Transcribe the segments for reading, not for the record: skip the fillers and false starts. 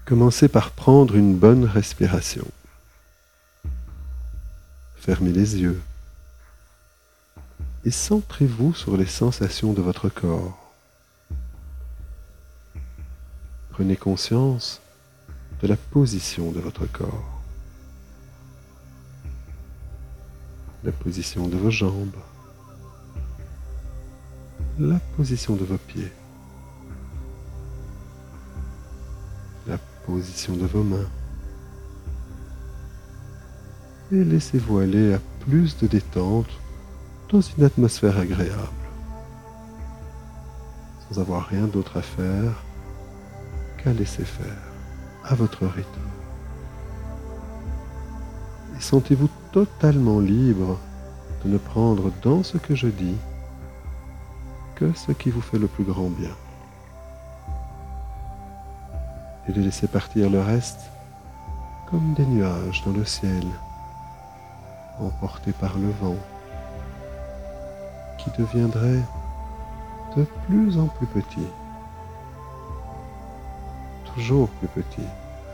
Commencez par prendre une bonne respiration. Fermez les yeux et centrez-vous sur les sensations de votre corps. Prenez conscience de la position de votre corps, la position de vos jambes, la position de vos pieds, la position de vos mains. Et laissez-vous aller à plus de détente dans une atmosphère agréable, sans avoir rien d'autre à faire qu'à laisser faire à votre rythme. Et sentez-vous totalement libre de ne prendre dans ce que je dis que ce qui vous fait le plus grand bien. Et de laisser partir le reste comme des nuages dans le ciel, emportés par le vent, qui deviendraient de plus en plus petits, toujours plus petits,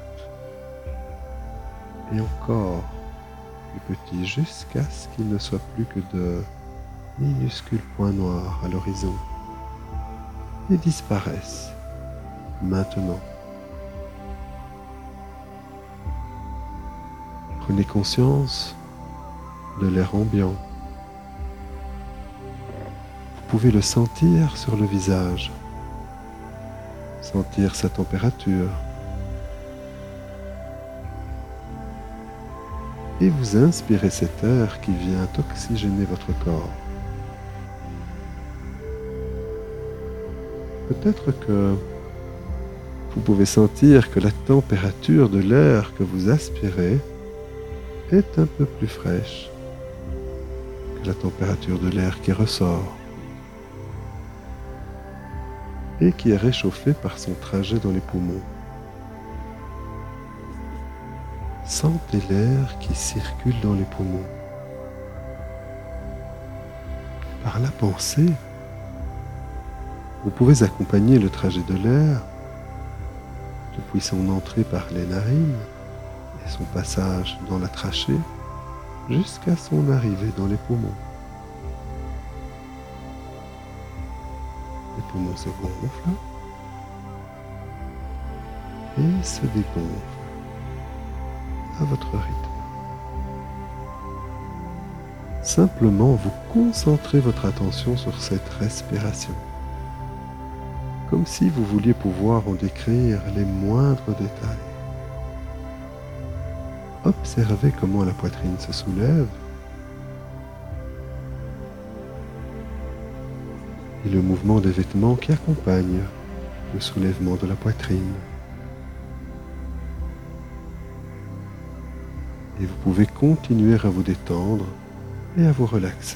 et encore plus petits, jusqu'à ce qu'il ne soit plus que de minuscules points noirs à l'horizon, et disparaissent maintenant. Prenez conscience de l'air ambiant. Vous pouvez le sentir sur le visage, sentir sa température, et vous inspirez cet air qui vient oxygéner votre corps. Peut-être que vous pouvez sentir que la température de l'air que vous aspirez est un peu plus fraîche que la température de l'air qui ressort et qui est réchauffé par son trajet dans les poumons. Sentez l'air qui circule dans les poumons. Par la pensée, vous pouvez accompagner le trajet de l'air depuis son entrée par les narines et son passage dans la trachée jusqu'à son arrivée dans les poumons. Les poumons se gonflent et se dégonflent à votre rythme. Simplement, vous concentrez votre attention sur cette respiration, comme si vous vouliez pouvoir en décrire les moindres détails. Observez comment la poitrine se soulève et le mouvement des vêtements qui accompagne le soulèvement de la poitrine. Et vous pouvez continuer à vous détendre et à vous relaxer.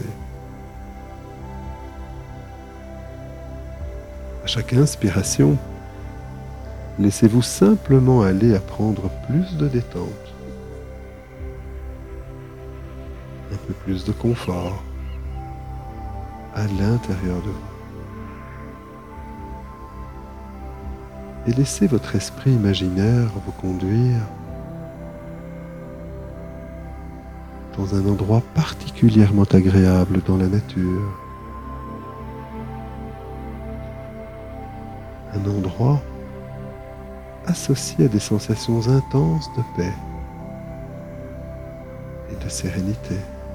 À chaque inspiration, laissez-vous simplement aller à prendre plus de détente, un peu plus de confort à l'intérieur de vous. Et laissez votre esprit imaginaire vous conduire dans un endroit particulièrement agréable dans la nature. Un endroit associé à des sensations intenses de paix et de sérénité.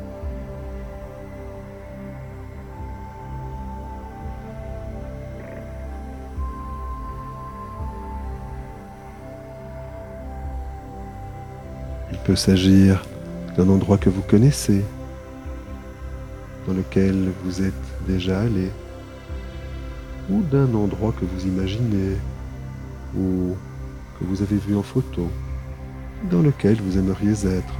Il peut s'agir d'un endroit que vous connaissez, dans lequel vous êtes déjà allé, ou d'un endroit que vous imaginez, ou que vous avez vu en photo, dans lequel vous aimeriez être.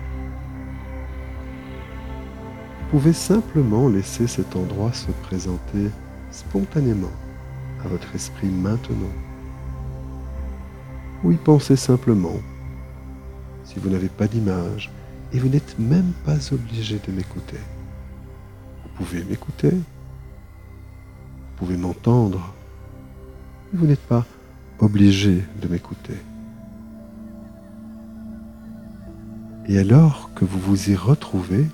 Vous pouvez simplement laisser cet endroit se présenter spontanément à votre esprit maintenant, ou y penser simplement, si vous n'avez pas d'image, et vous n'êtes même pas obligé de m'écouter. Vous pouvez m'écouter, vous pouvez m'entendre, mais vous n'êtes pas obligé de m'écouter. Et alors que vous vous y retrouvez,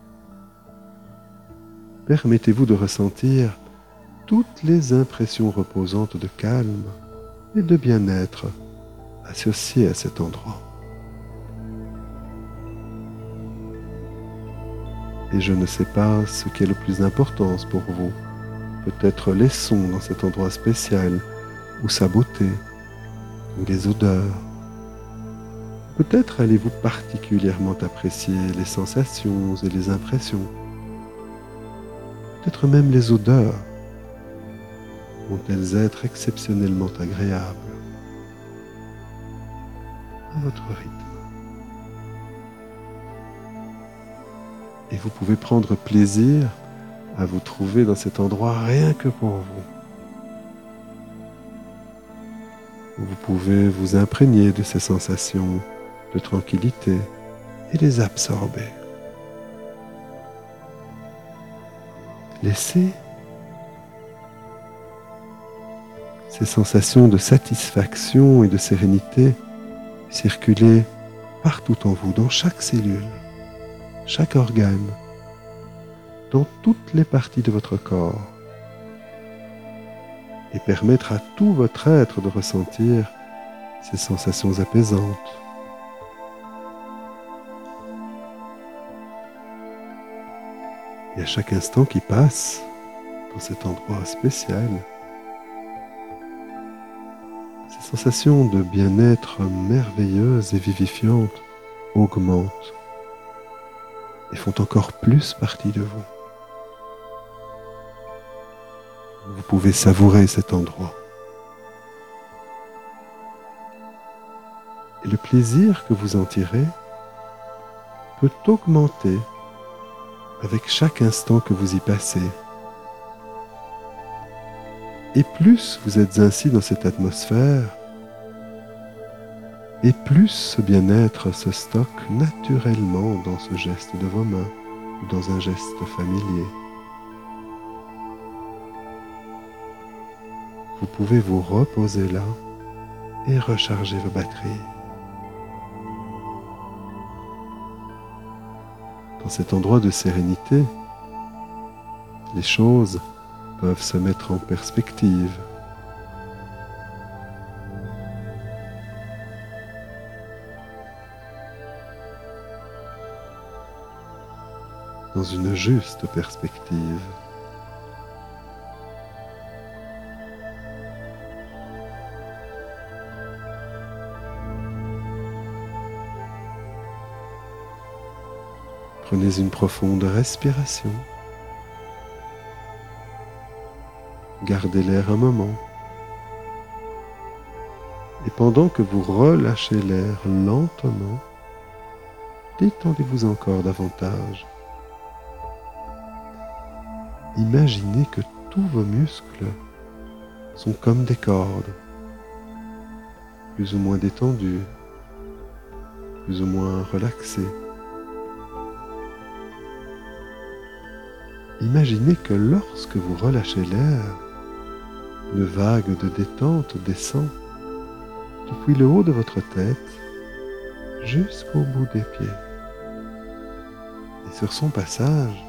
permettez-vous de ressentir toutes les impressions reposantes de calme et de bien-être associées à cet endroit. Et je ne sais pas ce qui est le plus d'importance pour vous. Peut-être les sons dans cet endroit spécial, ou sa beauté, ou les odeurs. Peut-être allez-vous particulièrement apprécier les sensations et les impressions. Peut-être même les odeurs vont-elles être exceptionnellement agréables à votre rythme. Et vous pouvez prendre plaisir à vous trouver dans cet endroit rien que pour vous. Vous pouvez vous imprégner de ces sensations de tranquillité et les absorber. Laissez ces sensations de satisfaction et de sérénité circuler partout en vous, dans chaque cellule, chaque organe, dans toutes les parties de votre corps, et permettre à tout votre être de ressentir ces sensations apaisantes. Et à chaque instant qui passe dans cet endroit spécial, ces sensations de bien-être merveilleuses et vivifiantes augmentent et font encore plus partie de vous. Vous pouvez savourer cet endroit. Et le plaisir que vous en tirez peut augmenter avec chaque instant que vous y passez. Et plus vous êtes ainsi dans cette atmosphère, et plus ce bien-être se stocke naturellement dans ce geste de vos mains ou dans un geste familier. Vous pouvez vous reposer là et recharger vos batteries. Dans cet endroit de sérénité, les choses peuvent se mettre en perspective. Dans une juste perspective. Prenez une profonde respiration. Gardez l'air un moment. Et pendant que vous relâchez l'air lentement, détendez-vous encore davantage. Imaginez que tous vos muscles sont comme des cordes, plus ou moins détendus, plus ou moins relaxés. Imaginez que lorsque vous relâchez l'air, une vague de détente descend depuis le haut de votre tête jusqu'au bout des pieds. Et sur son passage,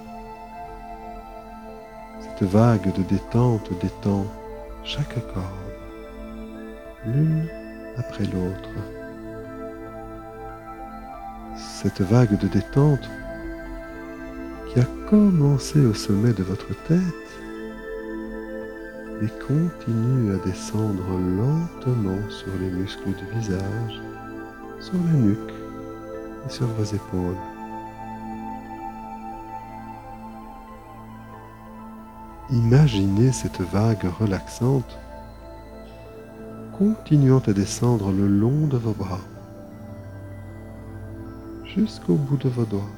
cette vague de détente détend chaque corde, l'une après l'autre. Cette vague de détente qui a commencé au sommet de votre tête et continue à descendre lentement sur les muscles du visage, sur la nuque et sur vos épaules. Imaginez cette vague relaxante continuant à descendre le long de vos bras, jusqu'au bout de vos doigts.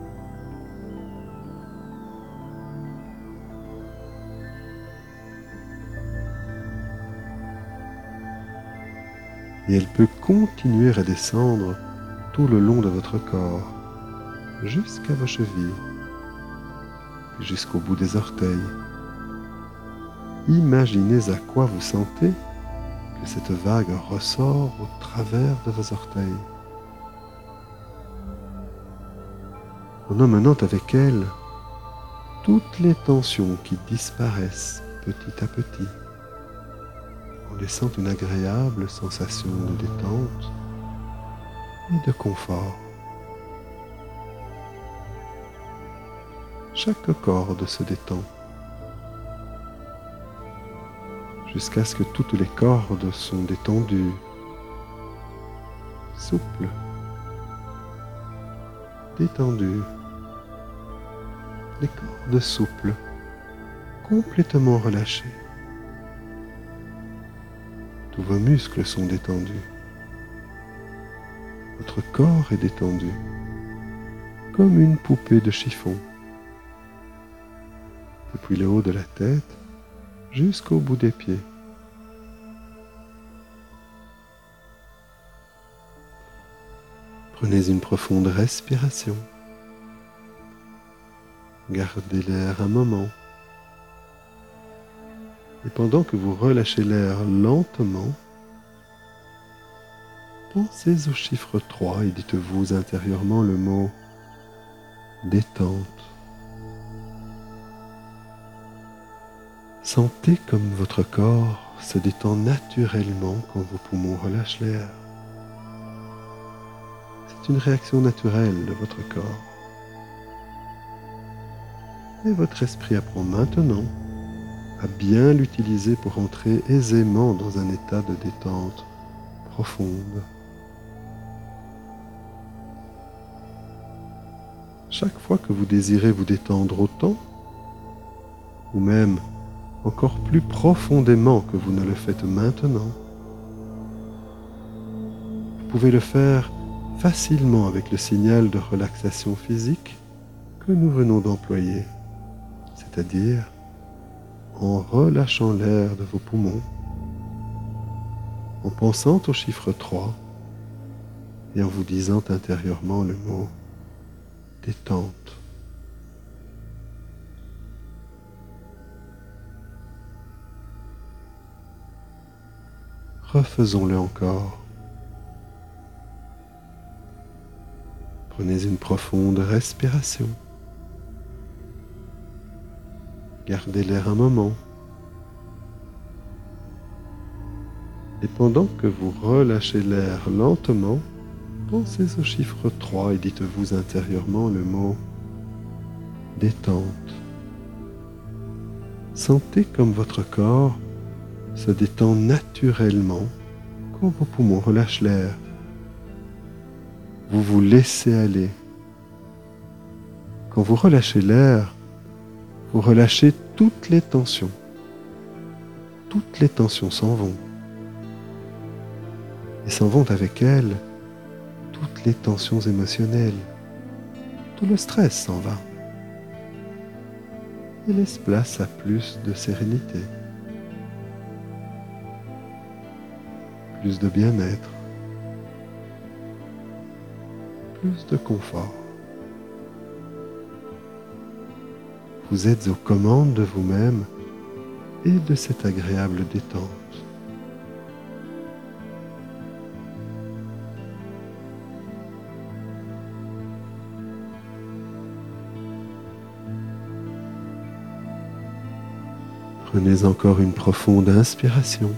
Et elle peut continuer à descendre tout le long de votre corps, jusqu'à vos chevilles, puis jusqu'au bout des orteils. Imaginez à quoi vous sentez que cette vague ressort au travers de vos orteils. en emmenant avec elle toutes les tensions qui disparaissent petit à petit, en laissant une agréable sensation de détente et de confort. Chaque corde se détend jusqu'à ce que toutes les cordes sont détendues, souples, détendues. Les cordes souples, complètement relâchées. Tous vos muscles sont détendus. Votre corps est détendu, comme une poupée de chiffon. Depuis le haut de la tête jusqu'au bout des pieds. Prenez une profonde respiration. Gardez l'air un moment. Et pendant que vous relâchez l'air lentement, pensez au chiffre 3 et dites-vous intérieurement le mot détente. Sentez comme votre corps se détend naturellement quand vos poumons relâchent l'air. C'est une réaction naturelle de votre corps. Et votre esprit apprend maintenant à bien l'utiliser pour entrer aisément dans un état de détente profonde. Chaque fois que vous désirez vous détendre autant, ou même encore plus profondément que vous ne le faites maintenant, vous pouvez le faire facilement avec le signal de relaxation physique que nous venons d'employer, c'est-à-dire en relâchant l'air de vos poumons, en pensant au chiffre 3 et en vous disant intérieurement le mot détente. Refaisons-le encore. Prenez une profonde respiration. Gardez l'air un moment. Et pendant que vous relâchez l'air lentement, pensez au chiffre 3 et dites-vous intérieurement le mot détente. Sentez comme votre corps se détend naturellement quand vos poumons relâchent l'air. Vous vous laissez aller. Quand vous relâchez l'air, vous relâchez toutes les tensions. Toutes les tensions s'en vont. Et s'en vont avec elles toutes les tensions émotionnelles. Tout le stress s'en va. Et laisse place à plus de sérénité. Plus de bien-être. Plus de confort. Vous êtes aux commandes de vous-même et de cette agréable détente. Prenez encore une profonde inspiration.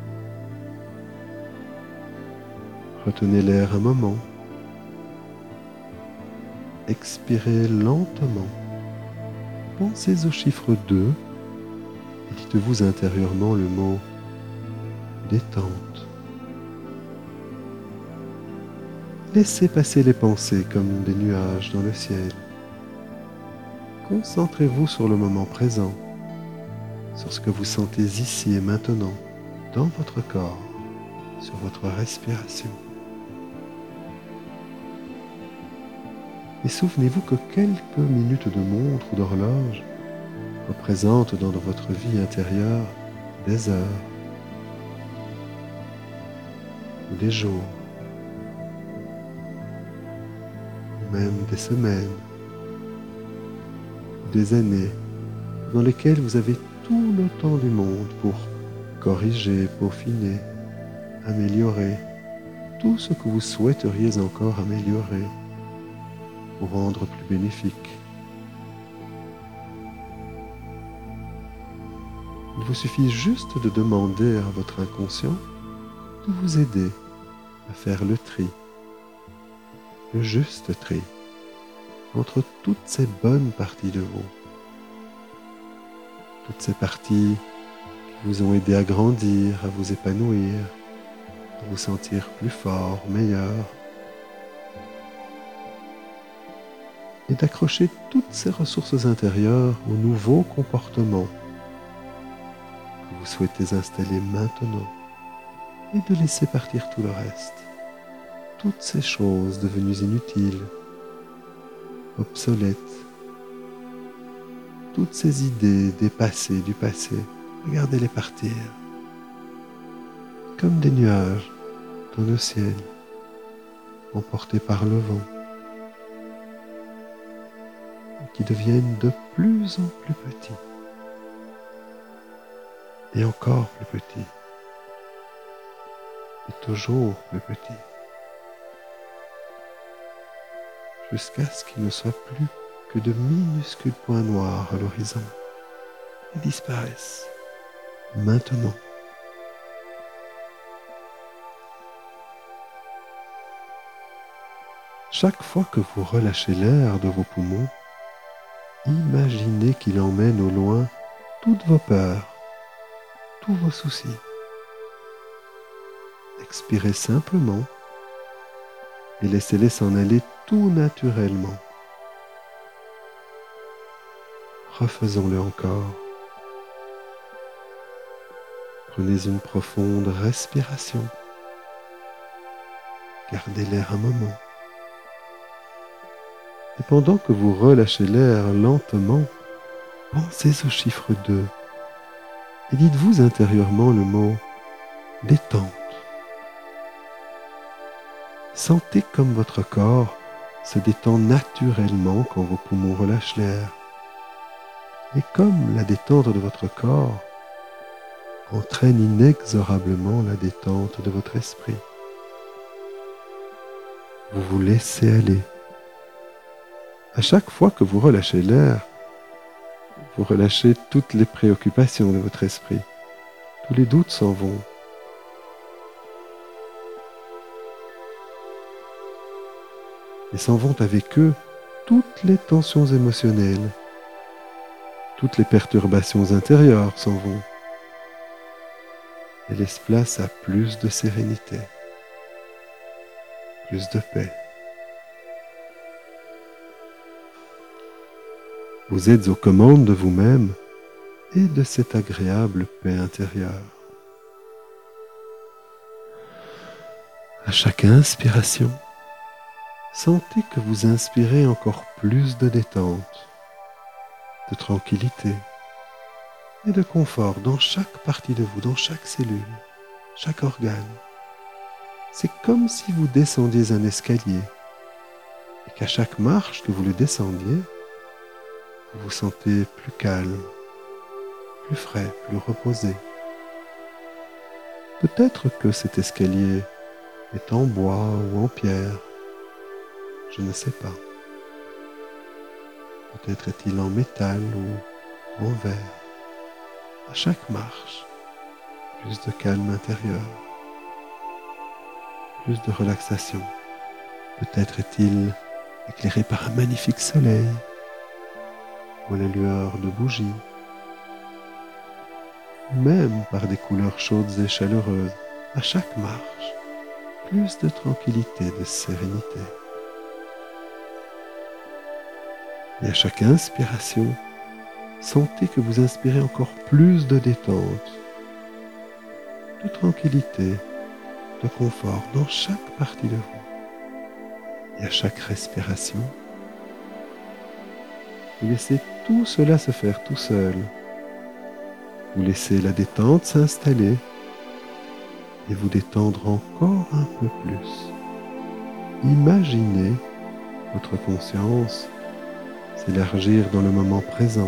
Retenez l'air un moment. Expirez lentement. Pensez au chiffre 2 et dites-vous intérieurement le mot détente. Laissez passer les pensées comme des nuages dans le ciel. Concentrez-vous sur le moment présent, sur ce que vous sentez ici et maintenant, dans votre corps, sur votre respiration. Et souvenez-vous que quelques minutes de montre ou d'horloge représentent dans votre vie intérieure des heures, ou des jours, ou même des semaines, ou des années, dans lesquelles vous avez tout le temps du monde pour corriger, peaufiner, améliorer tout ce que vous souhaiteriez encore améliorer. vous rendre plus bénéfique. Il vous suffit juste de demander à votre inconscient de vous aider à faire le tri, le juste tri, entre toutes ces bonnes parties de vous, toutes ces parties qui vous ont aidé à grandir, à vous épanouir, à vous sentir plus fort, meilleur, et d'accrocher toutes ces ressources intérieures aux nouveaux comportements que vous souhaitez installer maintenant, et de laisser partir tout le reste, toutes ces choses devenues inutiles, obsolètes, toutes ces idées dépassées du passé, regardez-les partir, comme des nuages dans le ciel, emportés par le vent, qui deviennent de plus en plus petits, et encore plus petits, et toujours plus petits, jusqu'à ce qu'il ne soit plus que de minuscules points noirs à l'horizon, et disparaissent maintenant. Chaque fois que vous relâchez l'air de vos poumons, imaginez qu'il emmène au loin toutes vos peurs, tous vos soucis. Expirez simplement et laissez-les s'en aller tout naturellement. Refaisons-le encore. Prenez une profonde respiration. Gardez l'air un moment. Et pendant que vous relâchez l'air lentement, pensez au chiffre 2 et dites-vous intérieurement le mot « détente ». Sentez comme votre corps se détend naturellement quand vos poumons relâchent l'air. Et comme la détente de votre corps entraîne inexorablement la détente de votre esprit. Vous vous laissez aller. À chaque fois que vous relâchez l'air, vous relâchez toutes les préoccupations de votre esprit. Tous les doutes s'en vont. Et s'en vont avec eux toutes les tensions émotionnelles. Toutes les perturbations intérieures s'en vont. Et laissent place à plus de sérénité, plus de paix. Vous êtes aux commandes de vous-même et de cette agréable paix intérieure. À chaque inspiration, sentez que vous inspirez encore plus de détente, de tranquillité et de confort dans chaque partie de vous, dans chaque cellule, chaque organe. C'est comme si vous descendiez un escalier et qu'à chaque marche que vous le descendiez, vous vous sentez plus calme, plus frais, plus reposé. Peut-être que cet escalier est en bois ou en pierre, je ne sais pas. Peut-être est-il en métal ou en verre. À chaque marche, plus de calme intérieur, plus de relaxation. Peut-être est-il éclairé par un magnifique soleil ou la lueur de bougies, même par des couleurs chaudes et chaleureuses. À chaque marche, plus de tranquillité, de sérénité. Et à chaque inspiration, sentez que vous inspirez encore plus de détente, de tranquillité, de confort dans chaque partie de vous. Et à chaque respiration, vous laissez tout cela se faire tout seul. Vous laissez la détente s'installer et vous détendre encore un peu plus. Imaginez votre conscience s'élargir dans le moment présent.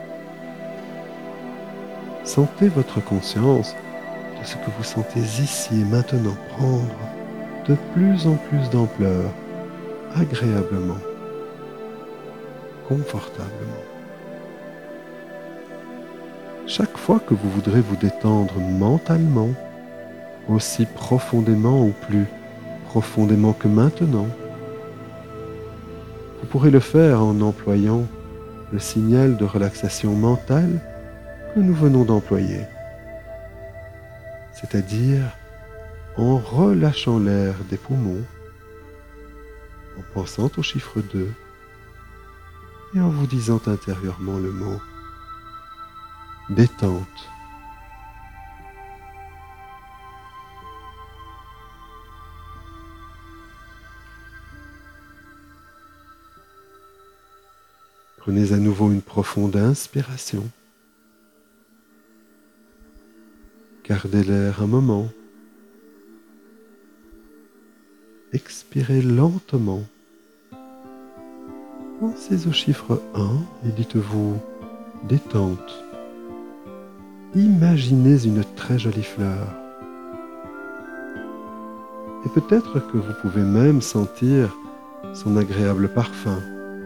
Sentez votre conscience de ce que vous sentez ici et maintenant prendre de plus en plus d'ampleur, agréablement, confortablement. Chaque fois que vous voudrez vous détendre mentalement, aussi profondément ou plus profondément que maintenant, vous pourrez le faire en employant le signal de relaxation mentale que nous venons d'employer, c'est-à-dire en relâchant l'air des poumons, en pensant au chiffre 2 et en vous disant intérieurement le mot détente. Prenez à nouveau une profonde inspiration. Gardez l'air un moment. Expirez lentement. Pensez au chiffre 1 et dites-vous détente. Imaginez une très jolie fleur. Et peut-être que vous pouvez même sentir son agréable parfum.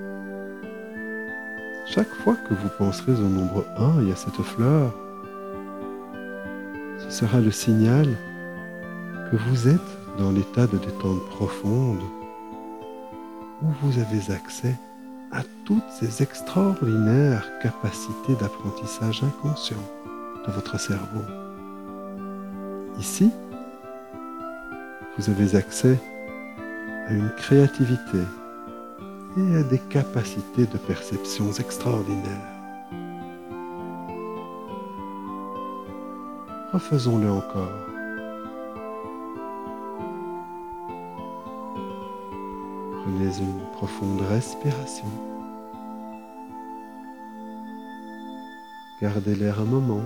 Chaque fois que vous penserez au nombre 1 et à cette fleur, ce sera le signal que vous êtes dans l'état de détente profonde où vous avez accès à toutes ces extraordinaires capacités d'apprentissage inconscient de votre cerveau. Ici, vous avez accès à une créativité et à des capacités de perception extraordinaires. Refaisons-le encore. Prenez une profonde respiration. Gardez l'air un moment.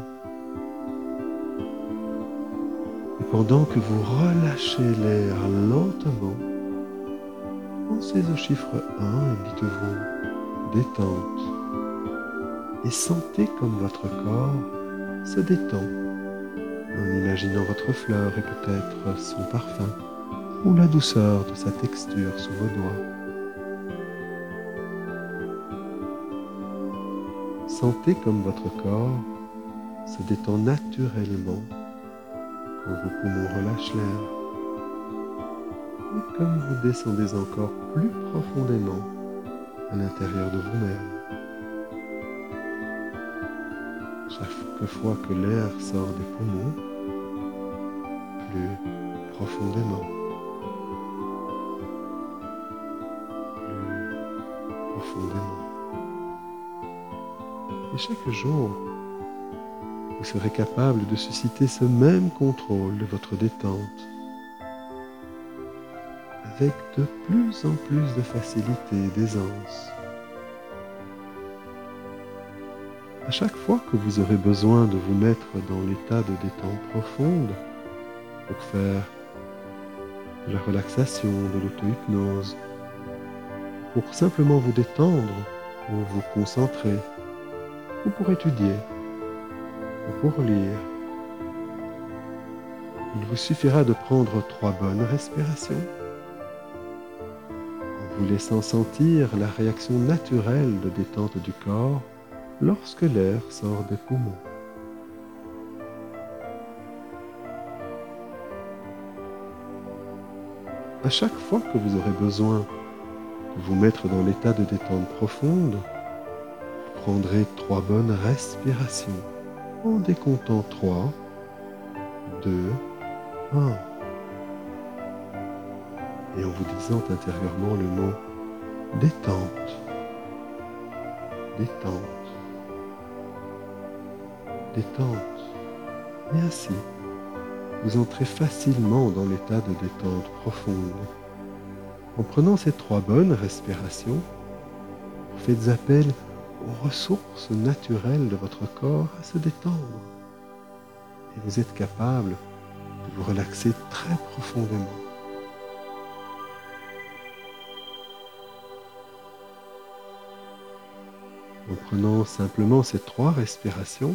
Et pendant que vous relâchez l'air lentement, pensez au chiffre 1 et dites-vous détente. Et sentez comme votre corps se détend en imaginant votre fleur et peut-être son parfum ou la douceur de sa texture sous vos doigts. Sentez comme votre corps se détend naturellement quand vos poumons relâchent l'air et comme vous descendez encore plus profondément à l'intérieur de vous-même. Chaque fois que l'air sort des poumons, plus profondément, plus profondément. Et chaque jour, vous serez capable de susciter ce même contrôle de votre détente avec de plus en plus de facilité et d'aisance. À chaque fois que vous aurez besoin de vous mettre dans l'état de détente profonde pour faire de la relaxation, de l'auto-hypnose, pour simplement vous détendre ou vous concentrer, ou pour étudier, ou pour lire, il vous suffira de prendre 3 bonnes respirations en vous laissant sentir la réaction naturelle de détente du corps lorsque l'air sort des poumons. À chaque fois que vous aurez besoin de vous mettre dans l'état de détente profonde, vous prendrez 3 bonnes respirations en décomptant 3, 2, 1. Et en vous disant intérieurement le mot détente, détente, détente. Et ainsi, vous entrez facilement dans l'état de détente profonde. En prenant ces 3 bonnes respirations, vous faites appel aux ressources naturelles de votre corps à se détendre. Et vous êtes capable de vous relaxer très profondément. En prenant simplement ces 3 respirations,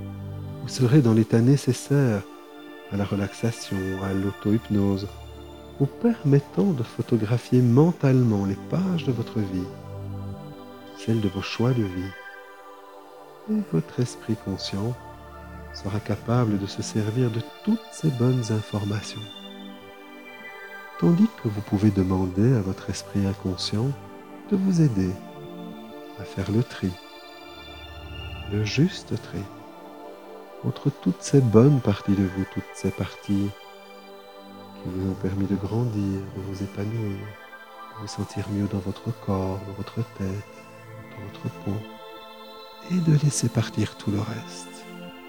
vous serez dans l'état nécessaire à la relaxation, à l'auto-hypnose, vous permettant de photographier mentalement les pages de votre vie, celles de vos choix de vie. Et votre esprit conscient sera capable de se servir de toutes ces bonnes informations. Tandis que vous pouvez demander à votre esprit inconscient de vous aider à faire le tri, le juste tri, entre toutes ces bonnes parties de vous, toutes ces parties qui vous ont permis de grandir, de vous épanouir, de vous sentir mieux dans votre corps, dans votre tête, dans votre peau, et de laisser partir tout le reste.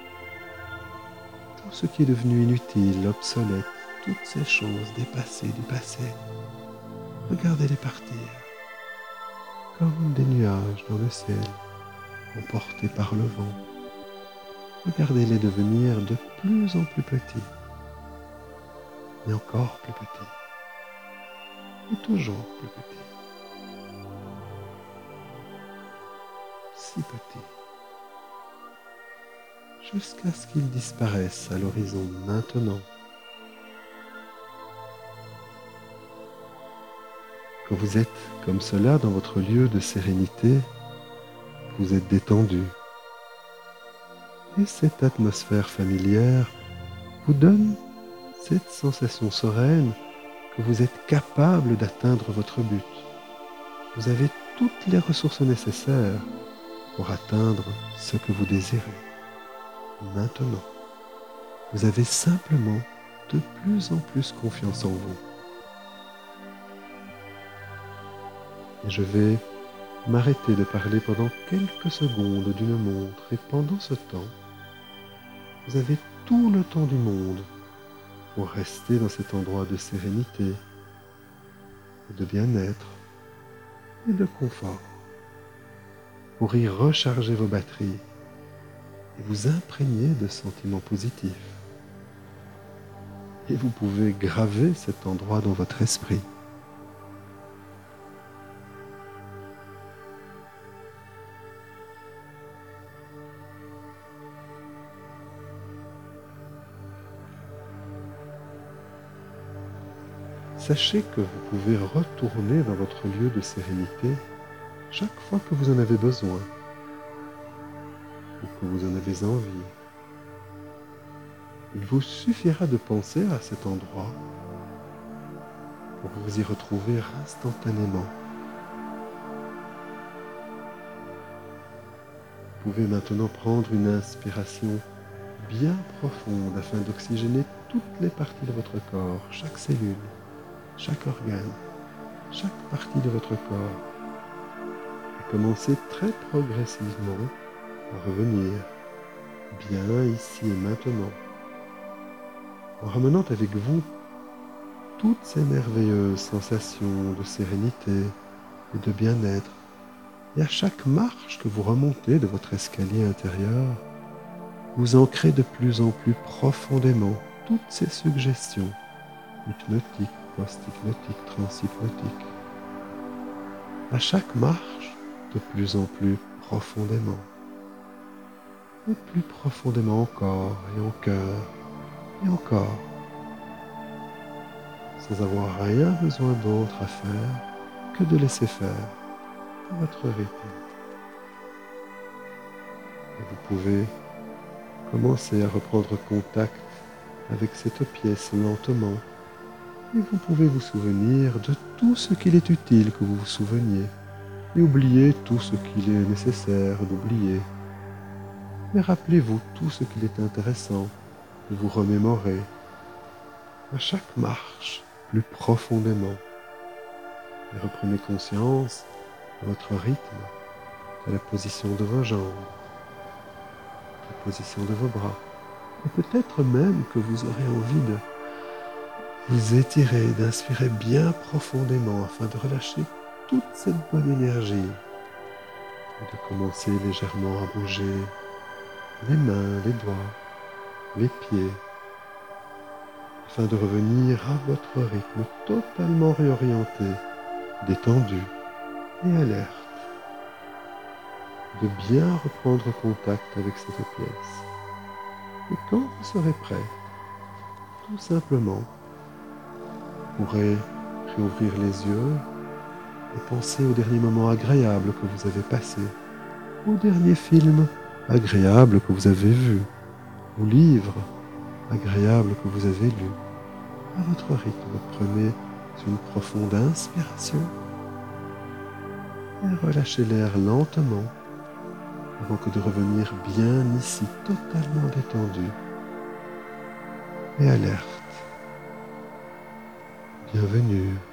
Tout ce qui est devenu inutile, obsolète, toutes ces choses dépassées du passé, regardez-les partir, comme des nuages dans le ciel, emportés par le vent. Regardez-les devenir de plus en plus petits, et encore plus petits, et toujours plus petits, si petits, jusqu'à ce qu'ils disparaissent à l'horizon maintenant. Quand vous êtes comme cela dans votre lieu de sérénité, vous êtes détendu. Et cette atmosphère familière vous donne cette sensation sereine que vous êtes capable d'atteindre votre but. Vous avez toutes les ressources nécessaires pour atteindre ce que vous désirez. Maintenant, vous avez simplement de plus en plus confiance en vous. Et je vais m'arrêter de parler pendant quelques secondes d'une montre, et pendant ce temps, vous avez tout le temps du monde pour rester dans cet endroit de sérénité, de bien-être et de confort, pour y recharger vos batteries et vous imprégner de sentiments positifs. Et vous pouvez graver cet endroit dans votre esprit. Sachez que vous pouvez retourner dans votre lieu de sérénité chaque fois que vous en avez besoin ou que vous en avez envie. Il vous suffira de penser à cet endroit pour vous y retrouver instantanément. Vous pouvez maintenant prendre une inspiration bien profonde afin d'oxygéner toutes les parties de votre corps, chaque cellule, chaque organe, chaque partie de votre corps, et commencez très progressivement à revenir bien ici et maintenant, en ramenant avec vous toutes ces merveilleuses sensations de sérénité et de bien-être. Et à chaque marche que vous remontez de votre escalier intérieur, vous ancrez de plus en plus profondément toutes ces suggestions hypnotiques, post-hypnotiques, transhypnotiques. À chaque marche, de plus en plus profondément. Et plus profondément encore, et en cœur, et encore. Sans avoir rien besoin d'autre à faire que de laisser faire à votre rythme. Et vous pouvez commencer à reprendre contact avec cette pièce lentement. Et vous pouvez vous souvenir de tout ce qu'il est utile que vous vous souveniez. Et oubliez tout ce qu'il est nécessaire d'oublier. Mais rappelez-vous tout ce qu'il est intéressant de vous remémorer. À chaque marche, plus profondément. Et reprenez conscience de votre rythme, de la position de vos jambes, de la position de vos bras. Et peut-être même que vous aurez envie de vous étirer, d'inspirer bien profondément afin de relâcher toute cette bonne énergie. Et de commencer légèrement à bouger les mains, les doigts, les pieds, afin de revenir à votre rythme totalement réorienté, détendu et alerte. De bien reprendre contact avec cette pièce. Et quand vous serez prêt, tout simplement, pourrez réouvrir les yeux et penser au dernier moment agréable que vous avez passé, au dernier film agréable que vous avez vu, au livre agréable que vous avez lu. À votre rythme, prenez une profonde inspiration et relâchez l'air lentement avant que de revenir bien ici, totalement détendu et alerte. Bienvenue.